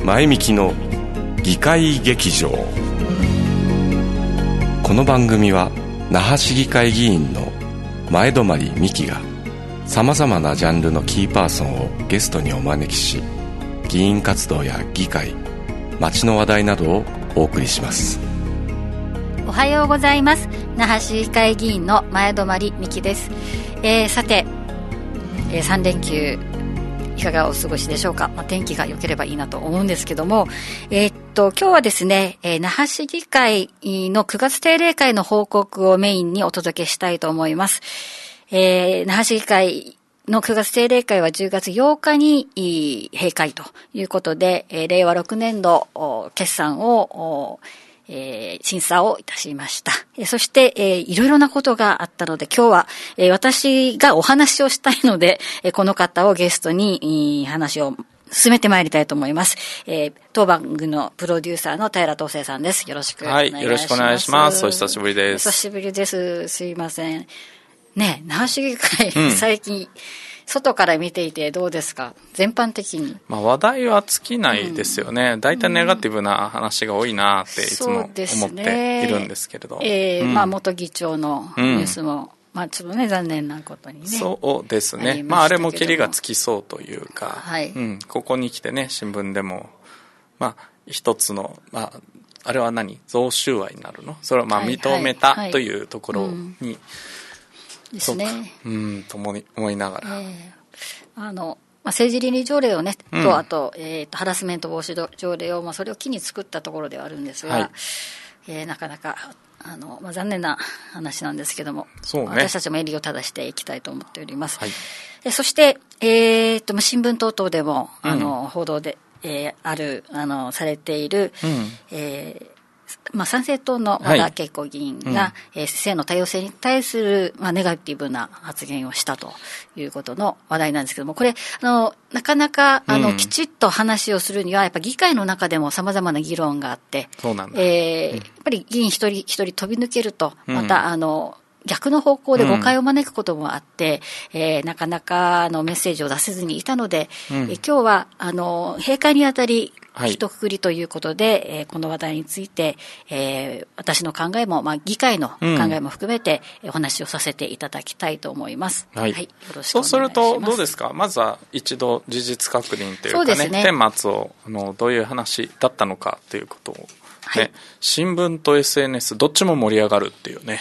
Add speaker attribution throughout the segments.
Speaker 1: 前みきの議会劇場。この番組は那覇市議会議員の前泊美希がさまざまなジャンルのキーパーソンをゲストにお招きし、議員活動や議会、街の話題などをお送りします。
Speaker 2: おはようございます。那覇市議会議員の前泊美希です。さて、3連休いかがお過ごしでしょうか。天気が良ければいいなと思うんですけども、今日はですね、那覇市議会の9月定例会の報告をメインにお届けしたいと思います。那覇市議会の9月定例会は10月8日に閉会ということで、令和6年度決算を審査をいたしました。そして、いろいろなことがあったので、今日は、私がお話をしたいので、この方をゲストに話を進めてまいりたいと思います。当番組のプロデューサーの平東生さんです。よろしくお願いします。
Speaker 3: はい、よろしくお願いします。お久しぶりです。
Speaker 2: お久しぶりです。すいません。ね、那覇市議会、最近、外から見ていてどうですか、全般的に。
Speaker 3: 話題は尽きないですよね。大体ネガティブな話が多いなっていつも思っているんですけれど。
Speaker 2: 元議長のニュースも、ちょっとね、残念なことにね。
Speaker 3: そうですね。あれもキリがつきそうというか、
Speaker 2: はい、
Speaker 3: ここに来てね、新聞でも、一つの、あれは贈収賄になるの？それは認めたというところに、
Speaker 2: ですね。
Speaker 3: と思いながら。
Speaker 2: 政治倫理条例をね、あと、ハラスメント防止条例を、それを機に作ったところではあるんですが、なかなか、残念な話なんですけども、私たちも襟を正していきたいと思っております。そして、新聞等々でも、報道で、されている、参政党の和田恵子議員が、性の多様性に対する、ネガティブな発言をしたということの話題なんですけども、これなかなかきちっと話をするにはやっぱり議会の中でも様々な議論があって、やっぱり議員一人一人飛び抜けるとまた逆の方向で誤解を招くこともあって、なかなかメッセージを出せずにいたので、今日は閉会にあたり一括りということで、この話題について、私の考えも、議会の考えも含めてお話をさせていただきたいと思います。よろしくお願いします。
Speaker 3: そうするとどうですか。まずは一度事実確認というかね、顛末をどういう話だったのかということを、新聞と SNS どっちも盛り上がるっていうね、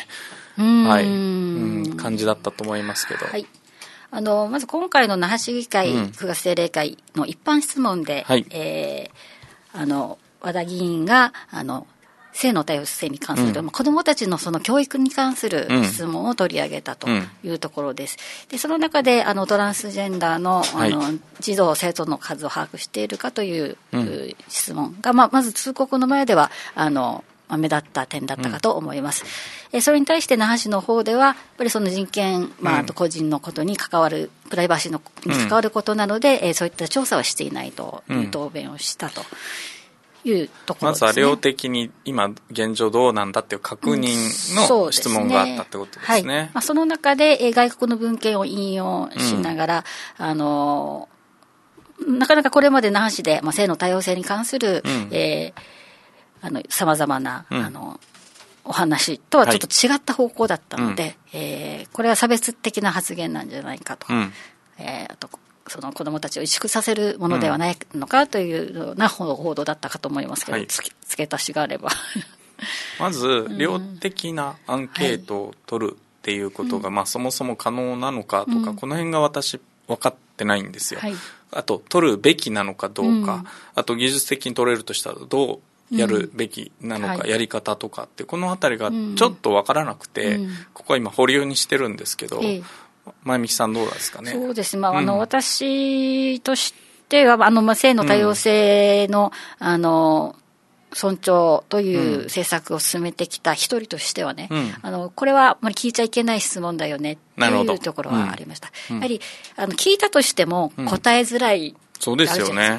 Speaker 3: 感じだったと思いますけど。
Speaker 2: まず今回の那覇市議会9月定例会の一般質問で、和田議員が性の多様性に関する、子どもたちのその教育に関する質問を取り上げたというところです。でその中でトランスジェンダーの、児童生徒の数を把握しているかという、質問が、まず通告の前では目立った点だったかと思います。それに対して那覇市の方ではやっぱりその人権、あと個人のことに関わるプライバシーに関わることなので、そういった調査はしていないという答弁をしたというところですね。
Speaker 3: まずは量的に今現状どうなんだっていう確認の質問があったってことですね。
Speaker 2: その中で外国の文献を引用しながら、なかなかこれまで那覇市で、性の多様性に関する、様々な、お話とはちょっと違った方向だったので、これは差別的な発言なんじゃないかと、あとその子どもたちを萎縮させるものではないのかというような報道だったかと思いますけど、付け足しがあれば
Speaker 3: まず量的なアンケートを取るっていうことが、そもそも可能なのかとか、この辺が私分かってないんですよ。あと取るべきなのかどうか、あと技術的に取れるとしたらどうやるべきなのか、やり方とかってこのあたりがちょっと分からなくて、ここは今保留にしてるんですけど、前美さんどうですかね。
Speaker 2: そうですね、私としては性の多様性の、尊重という政策を進めてきた一人としてはね、これは聞いちゃいけない質問だよねっていうところはありました。やはり聞いたとしても答えづらい、
Speaker 3: そうですよね。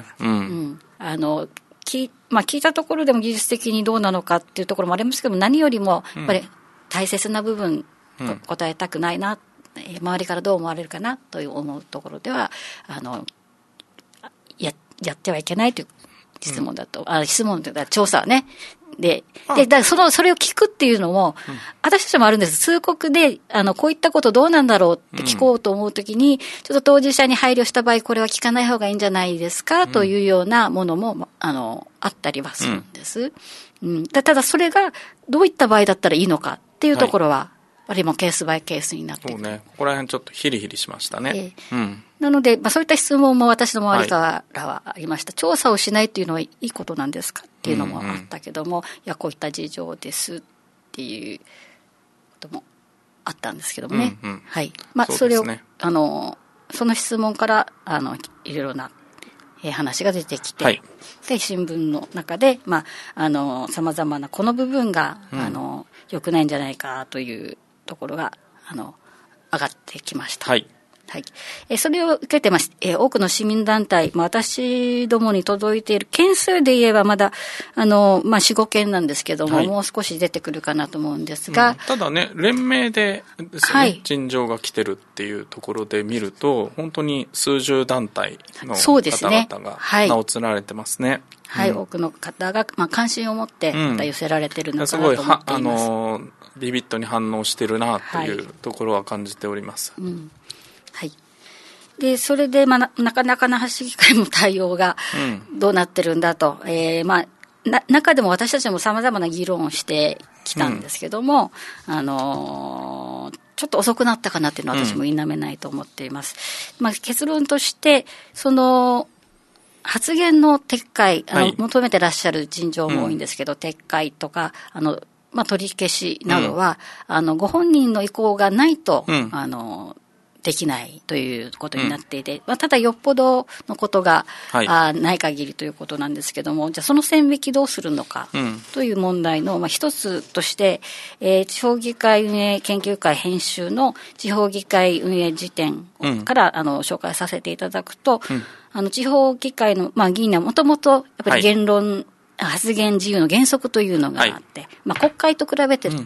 Speaker 2: 聞いたところでも技術的にどうなのかっていうところもありますけども、何よりもやっぱり大切な部分、答えたくないな、周りからどう思われるかなという思うところではやってはいけないという質問だと、質問というか調査はね。だからそれを聞くっていうのも、私たちもあるんです。通告で、こういったことどうなんだろうって聞こうと思うときに、ちょっと当事者に配慮した場合、これは聞かない方がいいんじゃないですか、というようなものも、あったりはするんです。ただそれが、どういった場合だったらいいのかっていうところは、あるいはケースバイケースになっていく。
Speaker 3: そうね。ここら辺ちょっとヒリヒリしましたね。
Speaker 2: なので、そういった質問も私の周りからはありました。調査をしないっていうのはいいことなんですかっていうのもあったけども、いや、こういった事情ですっていうこともあったんですけどもね。はい。それを、その質問から、いろいろな、話が出てきて、で、新聞の中で、様々なこの部分が、良くないんじゃないかというところが、上がってきました。それを受けて多くの市民団体、私どもに届いている件数で言えばまだ、4、5件なんですけども、もう少し出てくるかなと思うんですが。
Speaker 3: ただね、連名でですね、陳情が来てるっていうところで見ると、本当に数十団体の方々が名を連られてますね。
Speaker 2: 多くの方が、関心を持ってまた寄せられてるのかなと思っています。
Speaker 3: すごい、ビビッドに反応してるなというところは感じております。
Speaker 2: で、それで、なかなか那覇市議会も対応がどうなってるんだと。中でも私たちも様々な議論をしてきたんですけども、ちょっと遅くなったかなっていうのは私も否めないと思っています。結論として、発言の撤回、求めてらっしゃる陳情も多いんですけど、撤回とか、取り消しなどは、ご本人の意向がないと、できないということになっていて、ただよっぽどのことが、ない限りということなんですけども、じゃあその線引きどうするのかという問題の、一つとして、地方議会運営研究会編集の地方議会運営辞典から、紹介させていただくと、地方議会の、議員はもともとやっぱり言論、発言自由の原則というのがあって、国会と比べて、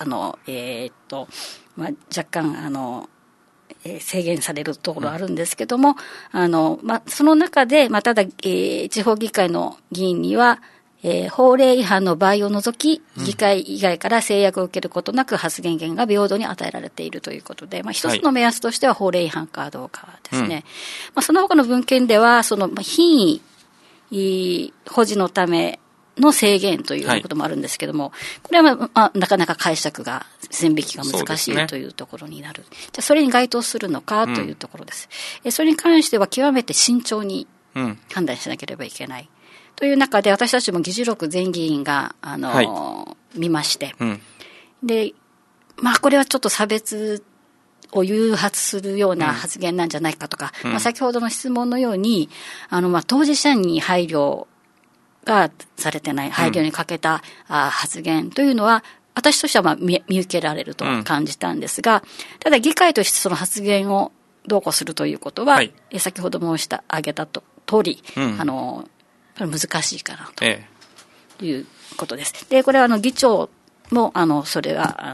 Speaker 2: 若干、制限されるところあるんですけども、その中で、ただ、地方議会の議員には、法令違反の場合を除き、議会以外から制約を受けることなく発言権が平等に与えられているということで、一つの目安としては法令違反かどうかですね。その他の文献では、品位保持のための制限ということもあるんですけども、これは、なかなか解釈が、線引きが難しいというところになる。じゃあそれに該当するのかというところです。それに関しては極めて慎重に判断しなければいけない。という中で私たちも議事録全議員が、見まして、で、これはちょっと差別を誘発するような発言なんじゃないかとか、先ほどの質問のように、当事者に配慮がされてない、配慮に欠けた発言というのは、私としては見受けられると感じたんですが、ただ議会としてその発言をどうこうするということは、先ほど申し上げた通り、難しいかなということです。で、これは議長も、それは、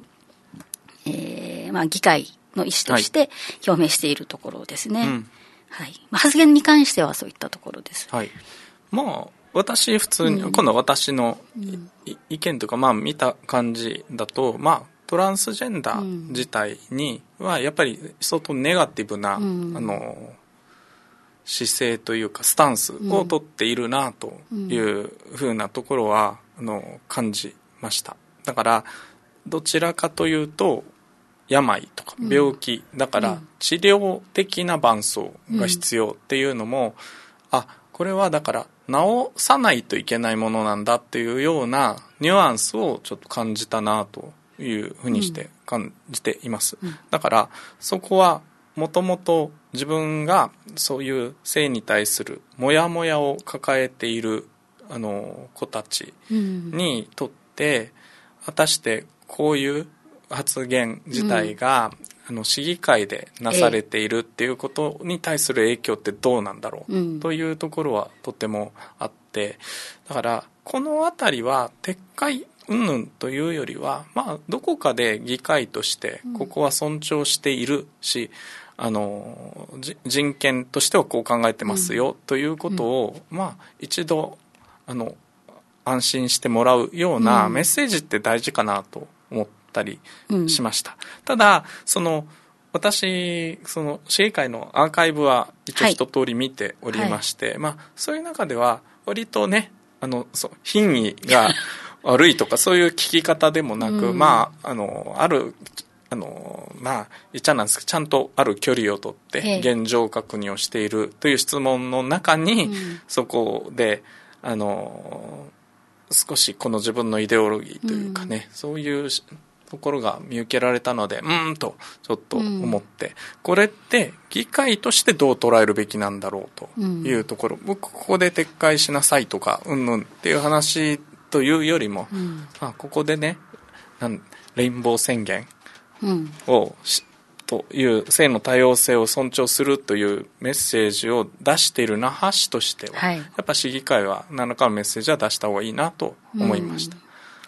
Speaker 2: 議会の意思として表明しているところですね。発言に関してはそういったところです。
Speaker 3: 私普通に、今度は私の意見というか、見た感じだと、トランスジェンダー自体にはやっぱり相当ネガティブな、姿勢というかスタンスを取っているなというふうなところは、感じました。だからどちらかというと病とか病気だから治療的な伴走が必要っていうのも、これはだから治さないといけないものなんだっていうようなニュアンスをちょっと感じたなというふうにして感じています。だからそこはもともと自分がそういう性に対するモヤモヤを抱えている子たちにとって果たしてこういう発言自体が、市議会でなされているっていうことに対する影響ってどうなんだろうというところはとてもあって、だからこのあたりは撤回云々というよりは、どこかで議会としてここは尊重しているし、 人権としてはこう考えてますよ、ということを、一度安心してもらうようなメッセージって大事かなと思ったりしました。ただ私市議会のアーカイブは一応一通り見ておりまして、そういう中では割とね品位が悪いとかそういう聞き方でもなく、言っちゃなんですけど、ちゃんとある距離をとって現状確認をしているという質問の中に、そこで少しこの自分のイデオロギーというかね、そういうところが見受けられたのでとちょっと思って、これって議会としてどう捉えるべきなんだろうというところ、僕ここで撤回しなさいとかっていう話というよりも、ここでねレインボー宣言をという性の多様性を尊重するというメッセージを出している那覇市としては、やっぱ市議会は何らかのメッセージは出した方がいいなと思いました。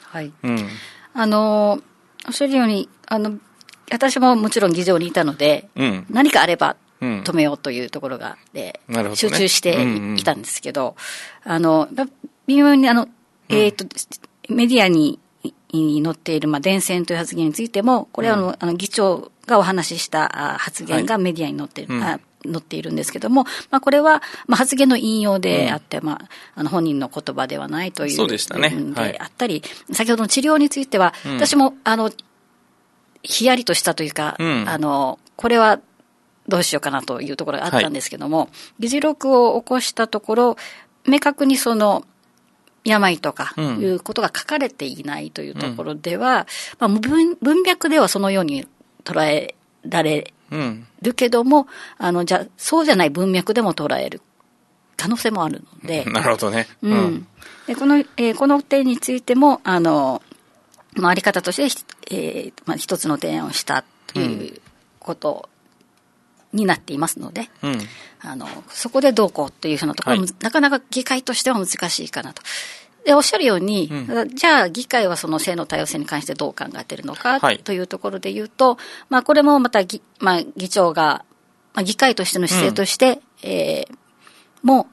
Speaker 2: おっしゃるように私ももちろん議場にいたので、何かあれば止めようというところがで、集中していたんですけど、微妙にメディアに載っている伝染という発言についても、これは議長がお話しした発言がメディアに載っているんですけども、これは発言の引用であって、本人の言葉ではないという部分であったり、先ほどの治療については、私もヒヤリとしたというか、これはどうしようかなというところがあったんですけども、議事録を起こしたところ、明確に病とかいうことが書かれていないというところでは、文脈ではそのように捉えられるけども、そうじゃない文脈でも捉える可能性もあるので。
Speaker 3: なるほどね。
Speaker 2: でこの点についても、あり方として、一つの提案をしたということになっていますので、そこでどうこうというふうなところも、なかなか議会としては難しいかなと。でおっしゃるように、じゃあ議会はその性の多様性に関してどう考えているのかというところで言うと、これもまた議長が、議会としての姿勢として、も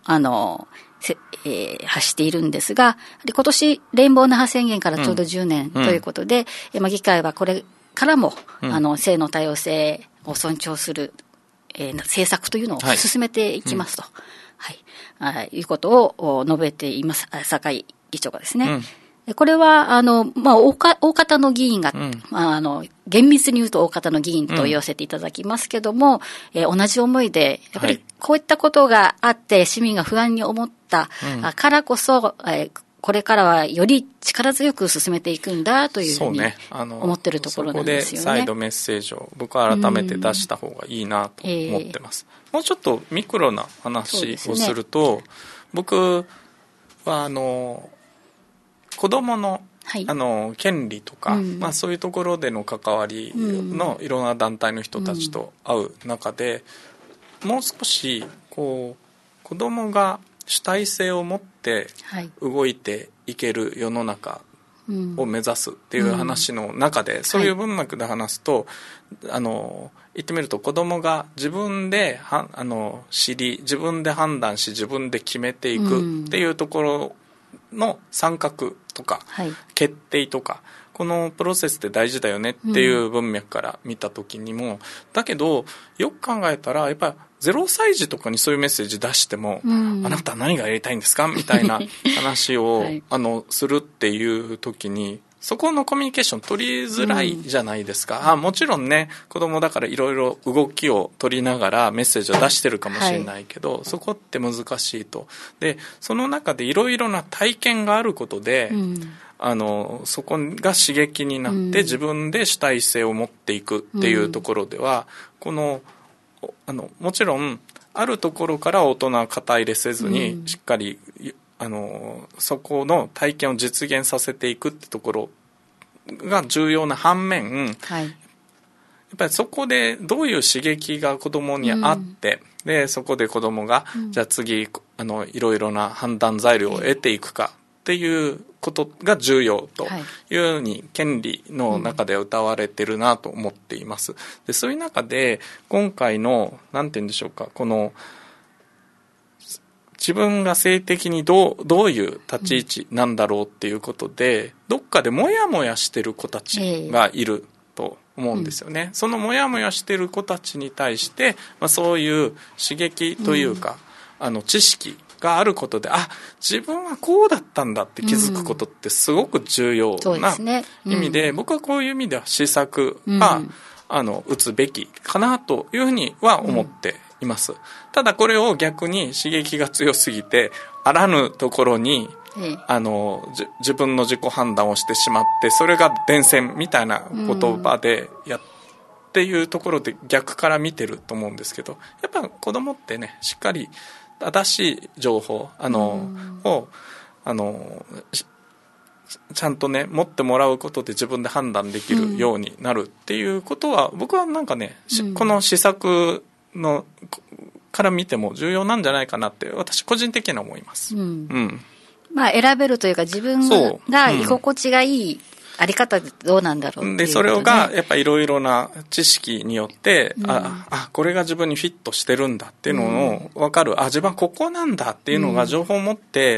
Speaker 2: 発しているんですが、今年レインボー那覇宣言からちょうど10年ということで、議会はこれからも、性の多様性を尊重する、政策というのを進めていきますと、いうことを述べています、酒井議長がですね。これは大方の議員が、厳密に言うと大方の議員と言わせていただきますけども、同じ思いでやっぱりこういったことがあって市民が不安に思ったからこそ、これからはより力強く進めていくんだというふうに思っているところなんですよね。
Speaker 3: そこで再度メッセージを僕は改めて出した方がいいなと思ってます。もうちょっとミクロな話をすると、僕は子どもの権利とか、そういうところでの関わりのいろんな団体の人たちと会う中で、もう少し子どもが主体性を持って動いていける世の中を目指すっていう話の中で、そういう文脈で話すと、言ってみると子どもが自分で知り、自分で判断し、自分で決めていくっていうところの参画とか、決定とか、このプロセスって大事だよねっていう文脈から見た時にも、だけどよく考えたらやっぱり0歳児とかにそういうメッセージ出しても、あなたは何がやりたいんですかみたいな話を、するっていう時に、そこのコミュニケーション取りづらいじゃないですか。もちろんね、子供だからいろいろ動きを取りながらメッセージを出してるかもしれないけど、そこって難しいと。で、その中でいろいろな体験があることで、そこが刺激になって自分で主体性を持っていくっていうところでは、もちろんあるところから大人は肩入れせずにしっかり、そこの体験を実現させていくってところが重要な反面、やっぱりそこでどういう刺激が子供にあって、でそこで子供が、じゃあ次いろいろな判断材料を得ていくかっていうことが重要というように権利の中で謳われてるなと思っています。でそういう中で今回のなんて言うんでしょうか、この自分が性的にどういう立ち位置なんだろうっていうことで、どっかでモヤモヤしてる子たちがいると思うんですよね。そのモヤモヤしてる子たちに対して、そういう刺激というか、知識があることで、自分はこうだったんだって気づくことってすごく重要な意味で、僕はこういう意味では施策が、打つべきかなというふうには思っています。ただこれを逆に刺激が強すぎてあらぬところに自分の自己判断をしてしまって、それが伝染みたいな言葉でっていうところで逆から見てると思うんですけど、やっぱ子供ってね、しっかり正しい情報をちゃんとね持ってもらうことで自分で判断できるようになるっていうことは、僕はなんかね、この施策のから見ても重要なんじゃないかなって私個人的には思います。
Speaker 2: 選べるというか、自分が居心地がいいあり方どうなんだろうっていうこと、ね、
Speaker 3: でそれがやっぱりいろいろな知識によって、これが自分にフィットしてるんだっていうのを分かる、自分はここなんだっていうのが情報を持って、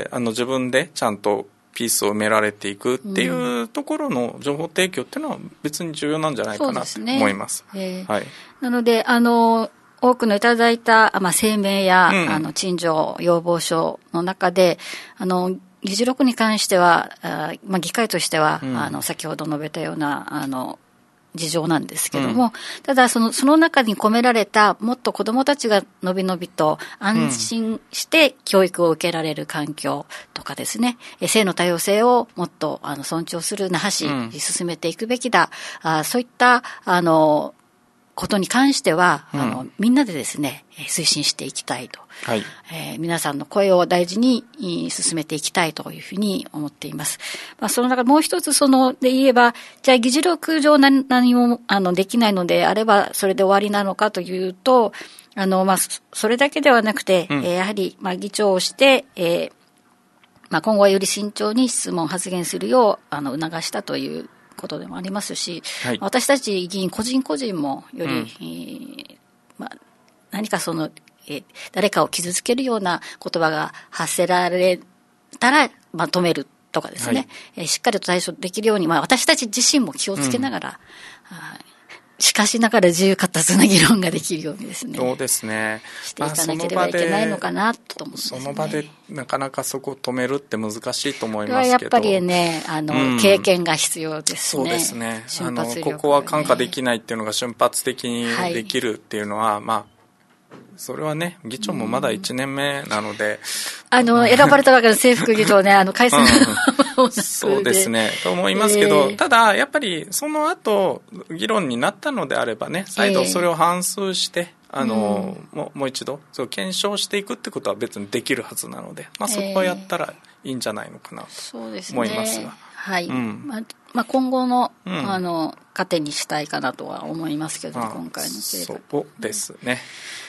Speaker 3: 自分でちゃんとピースを埋められていくっていうところの情報提供っていうのは別に重要なんじゃないかなと思います。
Speaker 2: なので多くのいただいた、声明や、陳情要望書の中で議事録に関しては議会としては、先ほど述べたような事情なんですけども、ただその中に込められた、もっと子どもたちがのびのびと安心して教育を受けられる環境とかですね、性の多様性をもっと尊重する那覇市に進めていくべきだ、そういったことに関しては、みんなでですね推進していきたいと、皆さんの声を大事に進めていきたいというふうに思っています。その中でもう一つで言えば、じゃあ議事録上何もできないのであればそれで終わりなのかというと、それだけではなくて、やはり議長をして、今後はより慎重に質問発言するよう促したということでもありますし、私たち議員個人個人もより、何か誰かを傷つけるような言葉が発せられたら、止めるとかですね、しっかりと対処できるように、私たち自身も気をつけながら、しかしながら自由闊達な議論ができるようにですね、
Speaker 3: そうですね、
Speaker 2: していかなければいけないのかなと思うんですね。
Speaker 3: その場でなかなかそこを止めるって難しいと思いますけど、
Speaker 2: それはやっぱりね、経験が必要ですね。
Speaker 3: そうですね、
Speaker 2: 瞬発力がね、
Speaker 3: ここは看過できないっていうのが瞬発的にできるっていうのは、それはね、議長もまだ1年目なので、
Speaker 2: 選ばれたわけの正副議長ね、改選
Speaker 3: そうですねと思いますけど、ただやっぱりその後議論になったのであればね、再度それを反芻して、もう一度そう検証していくってことは別にできるはずなので、そこをやったらいいんじゃないのかなと思いますが、
Speaker 2: 今後の、糧にしたいかなとは思いますけど、今回の成果。
Speaker 3: そうですね。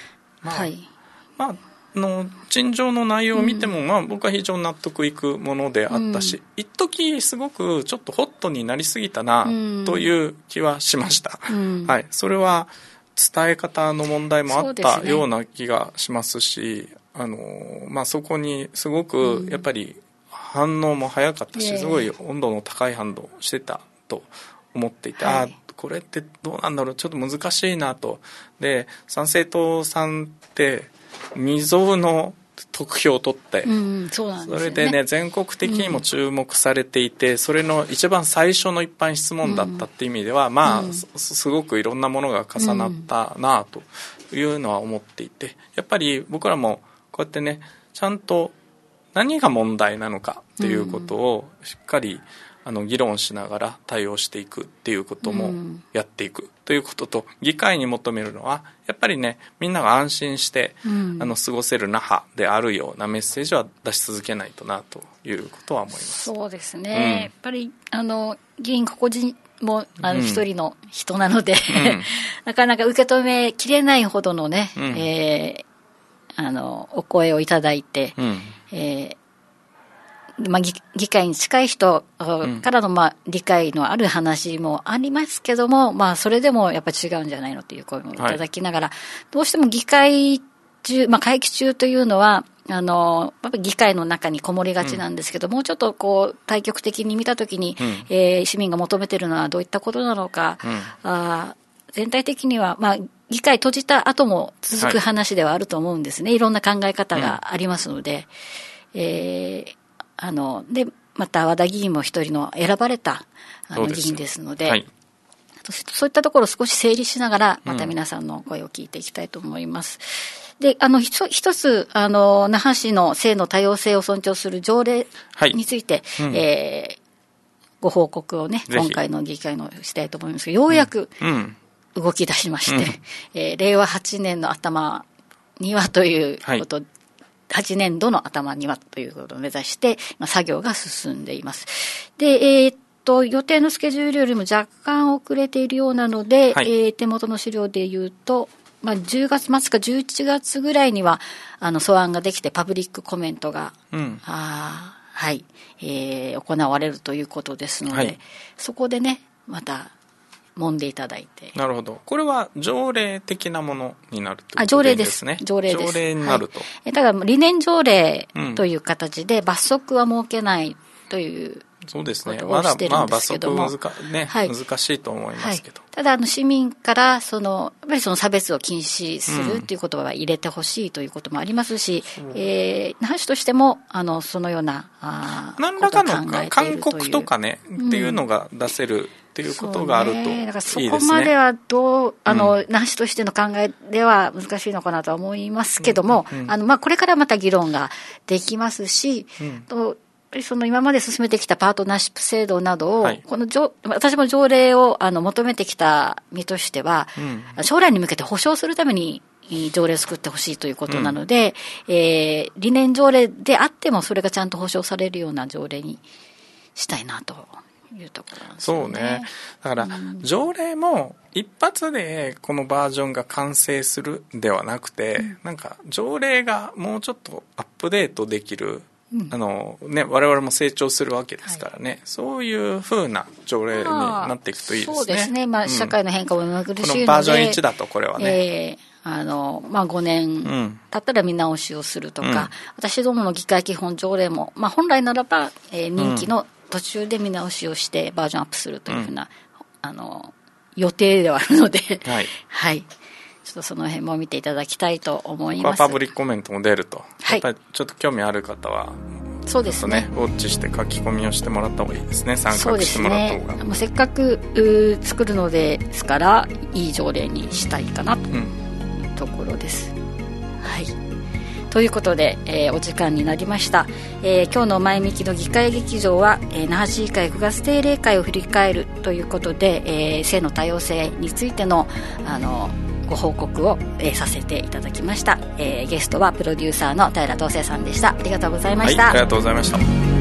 Speaker 3: 陳情の内容を見ても、僕は非常に納得いくものであったし、一時すごくちょっとホットになりすぎたなという気はしました。それは伝え方の問題もあったような気がしますし、そこにすごくやっぱり反応も早かったし、すごい温度の高い反応をしてたと思っていて、これってどうなんだろう、ちょっと難しいなと。で、参政党さんって未曾有の得票を取って、それでね、全国的にも注目されていて、それの一番最初の一般質問だったっていう意味では、すごくいろんなものが重なったなというのは思っていて、やっぱり僕らもこうやってね、ちゃんと何が問題なのかっていうことをしっかり議論しながら対応していくっていうこともやっていくということと、議会に求めるのはやっぱりね、みんなが安心して過ごせる那覇であるようなメッセージは出し続けないとなということは思います。
Speaker 2: そうですね、やっぱり議員個々も一人の人なので、なかなか受け止めきれないほどのね、お声をいただいて、 議会に近い人からの理解のある話もありますけども、それでもやっぱり違うんじゃないのという声もいただきながら、どうしても議会中、会期中というのはやっぱり議会の中にこもりがちなんですけど、もうちょっと対極的に見たときに、市民が求めているのはどういったことなのか、全体的には、議会閉じた後も続く話ではあると思うんですね。いろんな考え方がありますので、で、また和田議員も一人の選ばれた議員ですので、そういったところを少し整理しながら、また皆さんの声を聞いていきたいと思います。で、一つ、那覇市の性の多様性を尊重する条例について、ご報告をね、今回の議会のしたいと思いますけど、ようやく動き出しまして、令和8年の頭にはということ、8年度の頭にはということを目指して、作業が進んでいます。で、予定のスケジュールよりも若干遅れているようなので、手元の資料で言うと、10月末か11月ぐらいには草案ができてパブリックコメントが、行われるということですので、そこでねまた揉んでいただいて。
Speaker 3: なるほど。これは条例的なものになるということですね。
Speaker 2: 条例です。
Speaker 3: 条例になると。
Speaker 2: ただ理念条例という形で罰則は設けないという
Speaker 3: そうですね。まだ罰則難しいと思いますけど。
Speaker 2: ただ市民からやっぱり差別を禁止するということは入れてほしいということもありますし、那覇市としてもそのような
Speaker 3: 何らかの勧告とかねっていうのが出せるっていうことがあるといいですね。
Speaker 2: だからそこまでは那覇市としての考えでは難しいのかなとは思いますけども、これからまた議論ができますし、今まで進めてきたパートナーシップ制度などを、私も条例を求めてきた身としては、将来に向けて保障するために条例を作ってほしいということなので、理念条例であってもそれがちゃんと保障されるような条例にしたいなというところなんですよね。
Speaker 3: そうね。だから条例も一発でこのバージョンが完成するではなくて、条例がもうちょっとアップデートできる我々も成長するわけですからね、そういう風な条例になっていくといいですね。
Speaker 2: そうですね。社会の変化も目苦しいので、
Speaker 3: このバージョン1だとこれはね、
Speaker 2: 5年経ったら見直しをするとか、私どもの議会基本条例も、本来ならば、任期の途中で見直しをしてバージョンアップするというふうな、予定ではあるので、ちょっとその辺も見ていただきたいと思います。
Speaker 3: パブリックコメントも出ると、やっぱりちょっと興味ある方は
Speaker 2: そうですね、
Speaker 3: ウォッチして書き込みをしてもらった方がいいですね。参画してもらった方が。
Speaker 2: せっかく作るのですからいい条例にしたいかなというところです。ということで、お時間になりました。今日の前向きの議会劇場は、那覇市議会9月定例会を振り返るということで、性の多様性についてのご報告を、させていただきました。ゲストはプロデューサーの平東生さんでした。ありがとうございました。
Speaker 3: ありがとうございました。